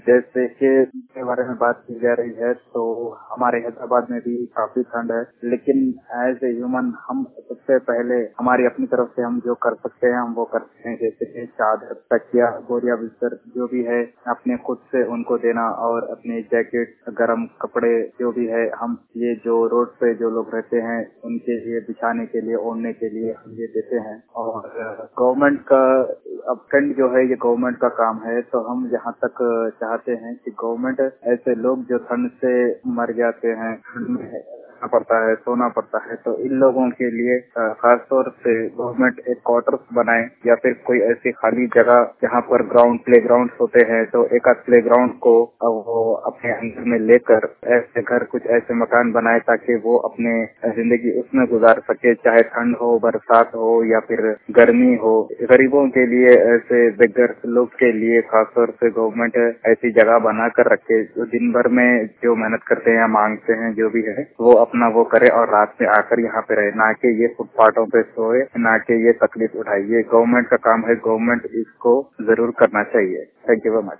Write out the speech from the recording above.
जैसे के बारे में बात की जा रही है तो हमारे हैदराबाद में भी काफी ठंड है, लेकिन एज ए ह्यूमन हम सबसे पहले हमारी अपनी तरफ से हम जो कर सकते हैं हम वो करते हैं। जैसे कि चादर, तकिया, बोरिया, बिस्तर जो भी है अपने खुद से उनको देना और अपने जैकेट, गर्म कपड़े जो भी है हम ये जो रोड पे जो लोग रहते हैं उनके लिए बिछाने के लिए, ओढ़ने के लिए हम ये देते हैं। और गवर्नमेंट का अब ठंड जो है ये गवर्नमेंट का काम है, तो हम जहाँ तक चाहते हैं कि गवर्नमेंट ऐसे लोग जो ठंड से मर जाते हैं, ठंड में पड़ता है, सोना पड़ता है, तो इन लोगों के लिए खास तौर से गवर्नमेंट एक क्वार्टर्स बनाए या फिर कोई ऐसी खाली जगह जहाँ पर प्ले ग्राउंड होते हैं, तो एक आध प्ले ग्राउंड को वो अपने अंदर में लेकर ऐसे घर, कुछ ऐसे मकान बनाए ताकि वो अपने जिंदगी उसमें गुजार सके, चाहे ठंड हो, बरसात हो या फिर गर्मी हो। गरीबों के लिए, ऐसे बेघर लोग के लिए खासतौर से गवर्नमेंट ऐसी जगह बना कर रखे जो दिन भर में जो मेहनत करते हैं, मांगते हैं, जो भी है वो अपना वो करे और रात में आकर यहाँ पे रहे, ना कि ये फुटपाथों पे सोए, ना कि ये तकलीफ उठाए। ये गवर्नमेंट का काम है, गवर्नमेंट इसको जरूर करना चाहिए। Thank you very much.